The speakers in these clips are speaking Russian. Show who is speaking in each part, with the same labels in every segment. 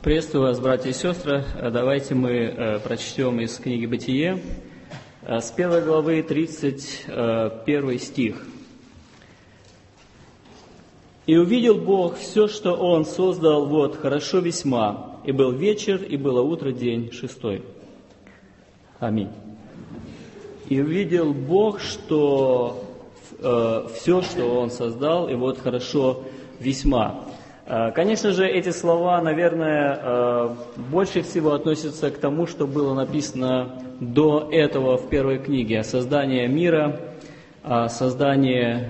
Speaker 1: Приветствую вас, братья и сестры. Давайте мы прочтем из книги «Бытие» с 1 главы 31 стих. «И увидел Бог все, что Он создал, вот, хорошо весьма, и был вечер, и было утро, день шестой». Аминь. «И увидел Бог, что все, что Он создал, и вот хорошо весьма». Конечно же, эти слова, наверное, больше всего относятся к тому, что было написано до этого в первой книге, о создании мира, о создании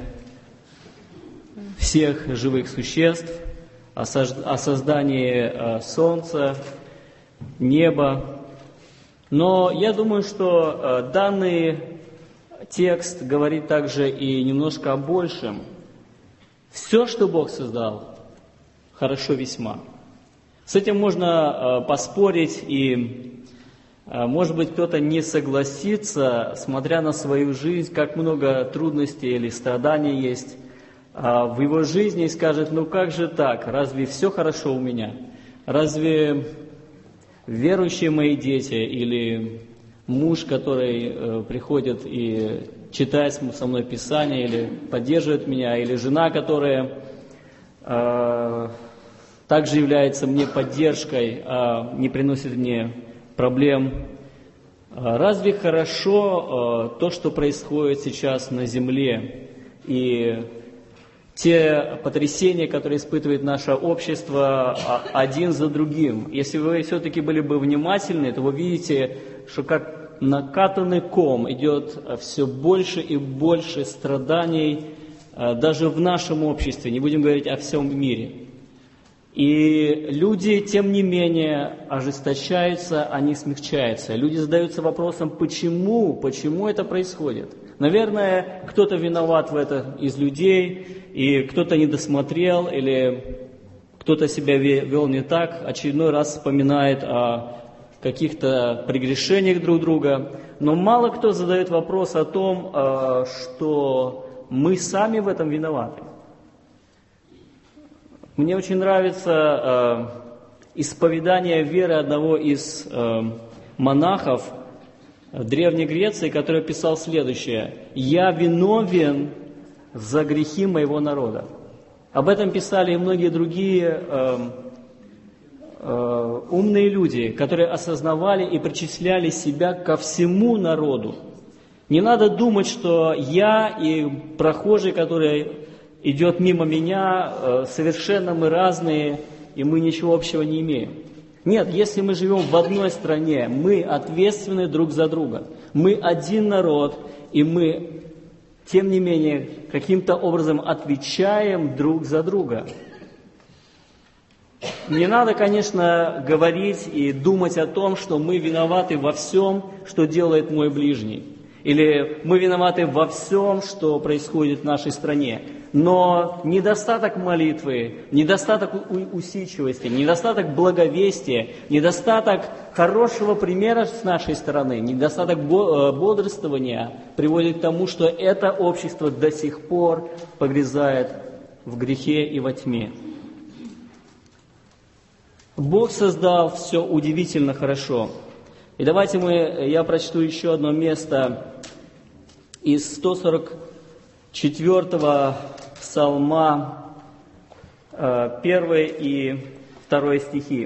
Speaker 1: всех живых существ, о создании солнца, неба. Но я думаю, что данный текст говорит также и немножко о большем. Все, что Бог создал, хорошо весьма. С этим можно поспорить, и, может быть, кто-то не согласится, смотря на свою жизнь, как много трудностей или страданий есть в его жизни, и скажет: ну как же так, разве все хорошо у меня? Разве верующие мои дети или муж, который приходит и читает со мной Писание, или поддерживает меня, или жена, которая также является мне поддержкой, не приносит мне проблем. Разве хорошо то, что происходит сейчас на земле, и те потрясения, которые испытывает наше общество один за другим? Если вы все-таки были бы внимательны, то вы видите, что как накатанный ком идет все больше и больше страданий даже в нашем обществе, не будем говорить о всем мире. И люди, тем не менее, ожесточаются, они смягчаются. Люди задаются вопросом, почему это происходит. Наверное, кто-то виноват в этом из людей, и кто-то не досмотрел, или кто-то себя вел не так, очередной раз вспоминает о каких-то прегрешениях друг друга. Но мало кто задает вопрос о том, что мы сами в этом виноваты. Мне очень нравится исповедание веры одного из монахов Древней Греции, который писал следующее: «Я виновен за грехи моего народа». Об этом писали и многие другие умные люди, которые осознавали и причисляли себя ко всему народу. Не надо думать, что я и прохожий, который идет мимо меня, совершенно мы разные, и мы ничего общего не имеем. Нет, если мы живем в одной стране, мы ответственны друг за друга. Мы один народ, и мы, тем не менее, каким-то образом отвечаем друг за друга. Не надо, конечно, говорить и думать о том, что мы виноваты во всем, что делает мой ближний. Или мы виноваты во всем, что происходит в нашей стране. Но недостаток молитвы, недостаток усидчивости, недостаток благовестия, недостаток хорошего примера с нашей стороны, недостаток бодрствования приводит к тому, что это общество до сих пор погрязает в грехе и во тьме. Бог создал все удивительно хорошо. И давайте я прочту еще одно место из 144-го Псалма, 1 и 2 стихи.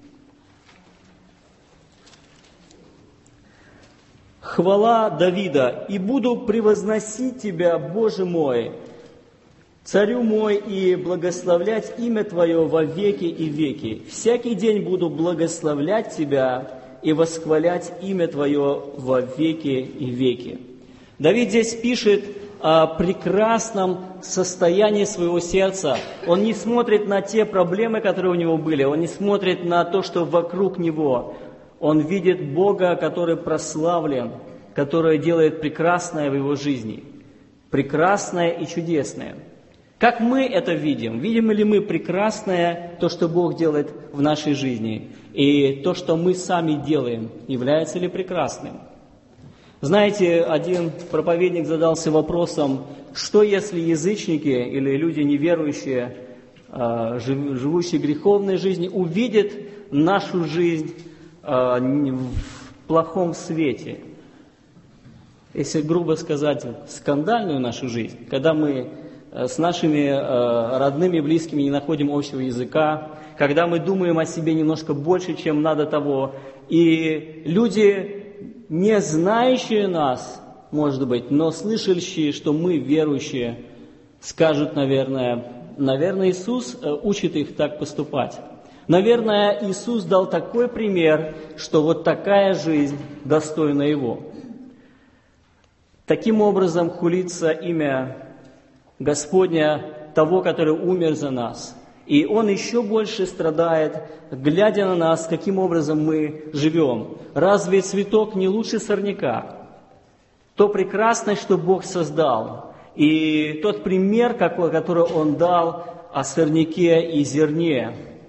Speaker 1: «Хвала Давида, и буду превозносить Тебя, Боже мой, Царю мой, и благословлять имя Твое во веки и веки. Всякий день буду благословлять Тебя и восхвалять имя Твое во веки и веки». Давид здесь пишет о прекрасном состоянии своего сердца. Он не смотрит на те проблемы, которые у него были, он не смотрит на то, что вокруг него. Он видит Бога, который прославлен, который делает прекрасное в его жизни, прекрасное и чудесное. Как мы это видим? Видим ли мы прекрасное, то, что Бог делает в нашей жизни? И то, что мы сами делаем, является ли прекрасным? Знаете, один проповедник задался вопросом, что если язычники или люди неверующие, живущие греховной жизнью, увидят нашу жизнь в плохом свете. Если грубо сказать, скандальную нашу жизнь, когда мы с нашими родными, близкими не находим общего языка, когда мы думаем о себе немножко больше, чем надо того, и люди, не знающие нас, может быть, но слышащие, что мы верующие, скажут, наверное, Иисус учит их так поступать. Наверное, Иисус дал такой пример, что вот такая жизнь достойна Его. Таким образом хулится имя Господня, того, который умер за нас. И Он еще больше страдает, глядя на нас, каким образом мы живем. Разве цветок не лучше сорняка? То прекрасное, что Бог создал, и тот пример, который Он дал о сорняке и зерне.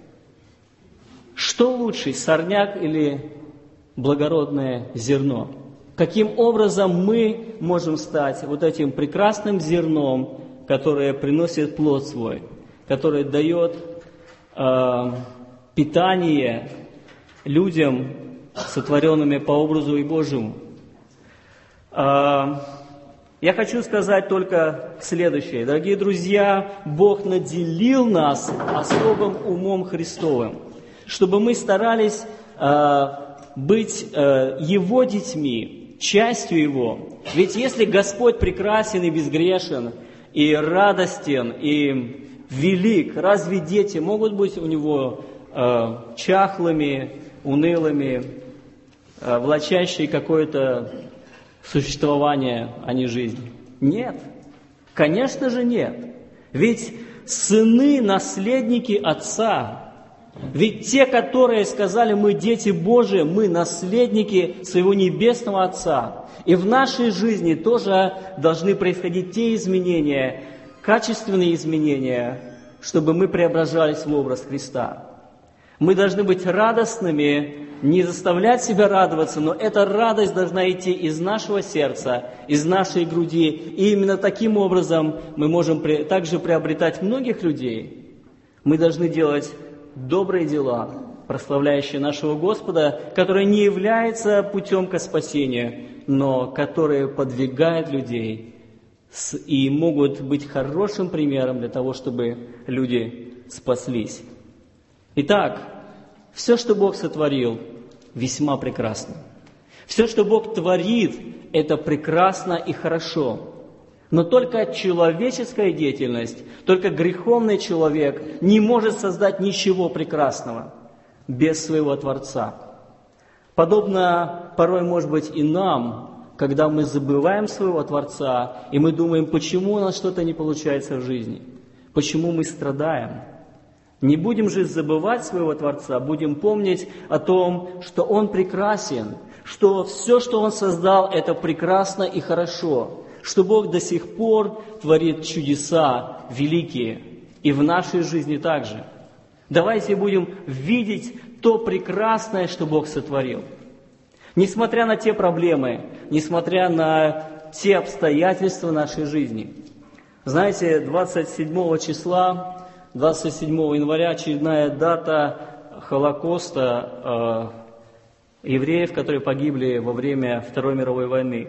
Speaker 1: Что лучше, сорняк или благородное зерно? Каким образом мы можем стать вот этим прекрасным зерном, которое приносит плод свой, которое дает питание людям, сотворенными по образу и Божьему? Я хочу сказать только следующее. Дорогие друзья, Бог наделил нас особым умом Христовым, чтобы мы старались быть Его детьми, частью Его. Ведь если Господь прекрасен и безгрешен, и радостен, и велик, разве дети могут быть у Него чахлыми, унылыми, влачащие какое-то существование, а не жизнь? Нет. Конечно же нет. Ведь сыны – наследники Отца. Ведь те, которые сказали, мы дети Божии, мы наследники своего Небесного Отца. И в нашей жизни тоже должны происходить те изменения, качественные изменения, чтобы мы преображались в образ Христа. Мы должны быть радостными, не заставлять себя радоваться, но эта радость должна идти из нашего сердца, из нашей груди. И именно таким образом мы можем также приобретать многих людей. Мы должны делать добрые дела, прославляющие нашего Господа, которые не являются путем ко спасению, но которые подвигают людей и могут быть хорошим примером для того, чтобы люди спаслись. Итак, все, что Бог сотворил, весьма прекрасно. Все, что Бог творит, это прекрасно и хорошо. Но только человеческая деятельность, только греховный человек не может создать ничего прекрасного без своего Творца. Подобно порой, может быть, и нам, когда мы забываем своего Творца, и мы думаем, почему у нас что-то не получается в жизни, почему мы страдаем. Не будем же забывать своего Творца, будем помнить о том, что Он прекрасен, что все, что Он создал, это прекрасно и хорошо, что Бог до сих пор творит чудеса великие, и в нашей жизни также. Давайте будем видеть то прекрасное, что Бог сотворил. Несмотря на те проблемы, несмотря на те обстоятельства нашей жизни. Знаете, 27 числа, 27 января, очередная дата Холокоста евреев, которые погибли во время Второй мировой войны.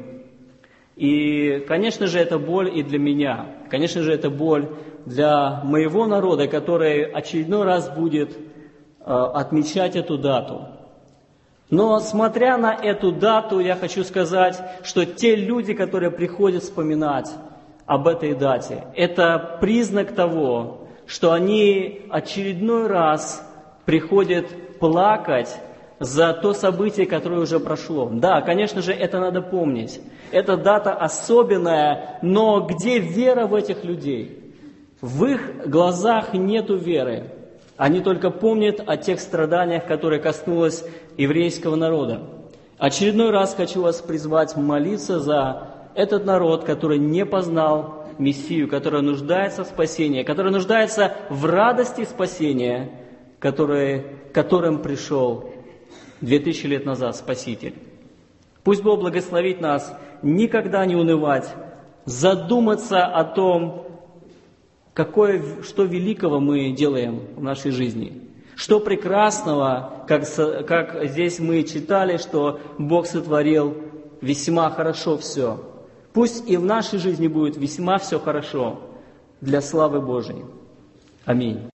Speaker 1: И, конечно же, это боль и для меня. Конечно же, это боль для моего народа, который очередной раз будет отмечать эту дату. Но, смотря на эту дату, я хочу сказать, что те люди, которые приходят вспоминать об этой дате, это признак того, что они очередной раз приходят плакать за то событие, которое уже прошло. Да, конечно же, это надо помнить. Эта дата особенная, но где вера в этих людей? В их глазах нету веры. Они только помнят о тех страданиях, которые коснулось еврейского народа. Очередной раз хочу вас призвать молиться за этот народ, который не познал Мессию, который нуждается в спасении, который нуждается в радости спасения, которым пришел 2000 лет назад Спаситель. Пусть Бог благословит нас никогда не унывать, задуматься о том, что великого мы делаем в нашей жизни, Что прекрасного, как здесь мы читали, что Бог сотворил весьма хорошо все. Пусть и в нашей жизни будет весьма все хорошо для славы Божией. Аминь.